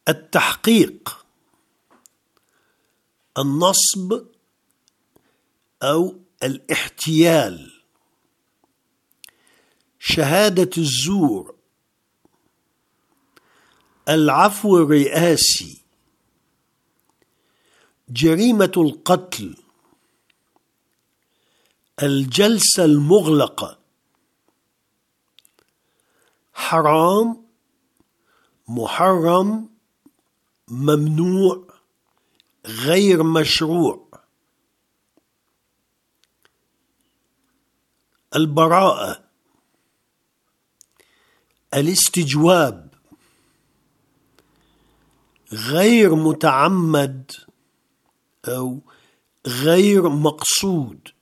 التحقيق، النصب أو الاحتيال، شهادة الزور، العفو الرئاسي، جريمة القتل، الجلسة المغلقة، حرام، محرم، ممنوع، غير مشروع. البراءة، الاستجواب، غير متعمد أو غير مقصود.